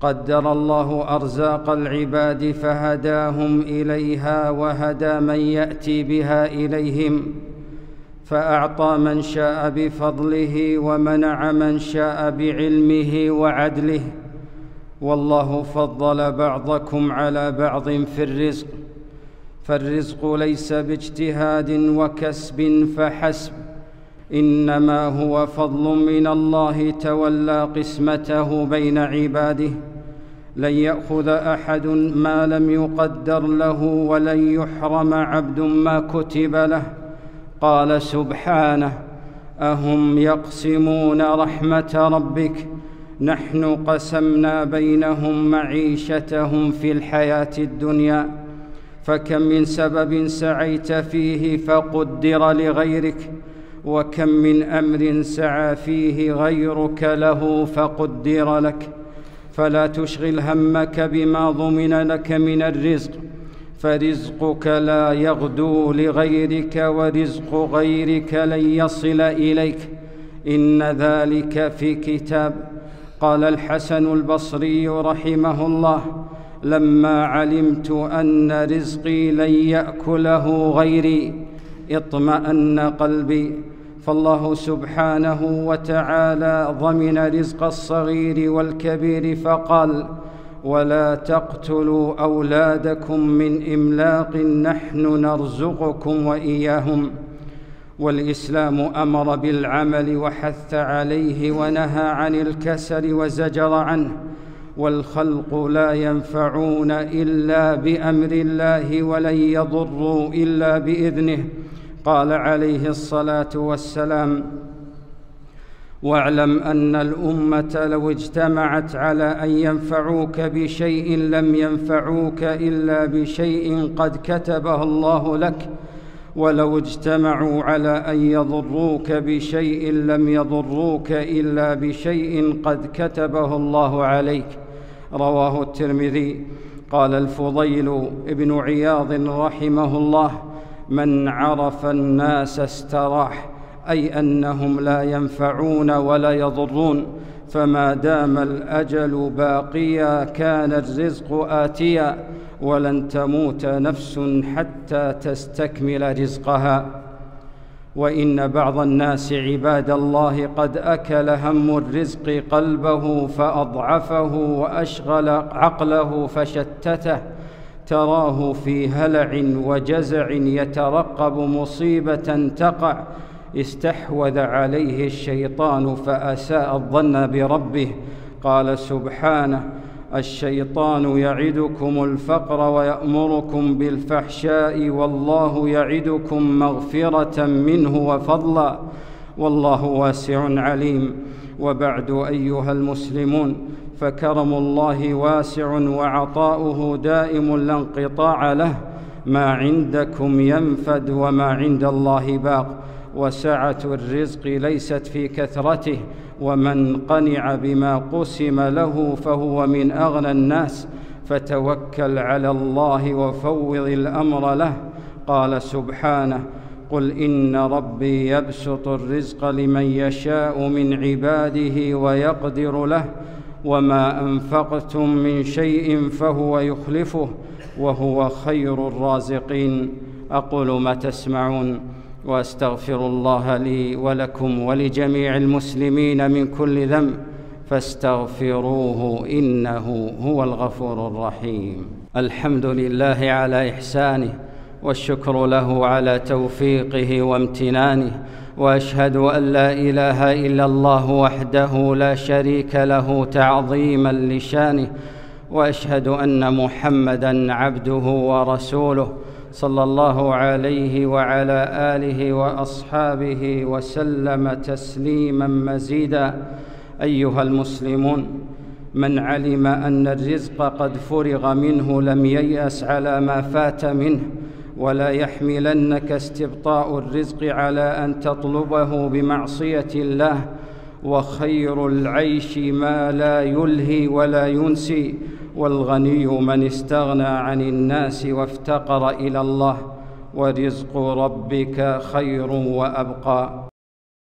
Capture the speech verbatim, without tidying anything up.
قدر الله أرزاق العباد فهداهم إليها وهدى من يأتي بها إليهم، فأعطى من شاء بفضله ومنع من شاء بعلمه وعدله. والله فضل بعضكم على بعض في الرزق، فالرزق ليس باجتهاد وكسب فحسب، إنما هو فضل من الله تولى قسمته بين عباده. لن يأخذ أحد ما لم يقدر له، ولن يحرم عبد ما كتب له. قال سبحانه: أهم يقسمون رحمة ربك نحن قسمنا بينهم معيشتهم في الحياة الدنيا، فكم من سبب سعيت فيه فقدر لغيرك، وكم من أمر سعى فيه غيرك له فقدر لك. فلا تشغل همك بما ضمن لك من الرزق، فرزقك لا يغدو لغيرك، ورزق غيرك لن يصل إليك، إن ذلك في كتاب. قال الحسن البصري رحمه الله: لما علمت أن رزقي لن يأكله غيري اطمأن قلبي. فالله سبحانه وتعالى ضمن رزق الصغير والكبير فقال: ولا تقتلوا أولادكم من إملاق نحن نرزقكم وإياهم. والإسلام أمر بالعمل وحث عليه ونهى عن الكسل وزجر عنه، والخلق لا ينفعون إلا بأمر الله ولن يضروا إلا بإذنه. قال عليه الصلاة والسلام: واعلم أن الأمة لو اجتمعت على أن ينفعوك بشيء لم ينفعوك إلا بشيء قد كتبه الله لك، ولو اجتمعوا على أن يضروك بشيء لم يضروك إلا بشيء قد كتبه الله عليك. رواه الترمذي. قال الفضيل ابن عياض رحمه الله: من عرف الناس استراح، أي أنهم لا ينفعون ولا يضرون، فما دام الأجل باقيا كان الرزق آتيا، ولن تموت نفس حتى تستكمل رزقها. وإن بعض الناس عباد الله قد أكل هم الرزق قلبه فأضعفه وأشغل عقله فشتته، تراه في هلع وجزع يترقب مصيبة تقع، استحوذ عليه الشيطان فأساء الظن بربه. قال سبحانه: الشيطان يعدكم الفقر ويأمركم بالفحشاء والله يعدكم مغفرة منه وفضلا والله واسع عليم. وبعد أيها المسلمون، فكرم الله واسع وعطاؤه دائم لا انقطاع له، ما عندكم ينفد وما عند الله باق. وسعة الرزق ليست في كثرته، ومن قنع بما قسم له فهو من أغنى الناس، فتوكل على الله وفوض الأمر له. قال سبحانه: قل إن ربي يبسط الرزق لمن يشاء من عباده ويقدر له، وما أنفقتم من شيء فهو يخلفه وهو خير الرازقين. أقول ما تسمعون، وأستغفر الله لي ولكم ولجميع المسلمين من كل ذنب، فاستغفروه إنه هو الغفور الرحيم. الحمد لله على إحسانه، والشكر له على توفيقه وامتنانه، وأشهد أن لا إله إلا الله وحده لا شريك له تعظيما لشانه، وأشهد أن محمدًا عبده ورسوله صلى الله عليه وعلى آله وأصحابه وسلم تسليما مزيدا. أيها المسلمون، من علم أن الرزق قد فرغ منه لم ييأس على ما فات منه، ولا يحملنك استبطاء الرزق على أن تطلبه بمعصية الله. وخير العيش ما لا يلهي ولا ينسي، والغني من استغنى عن الناس وافتقر إلى الله، ورزق ربك خير وأبقى.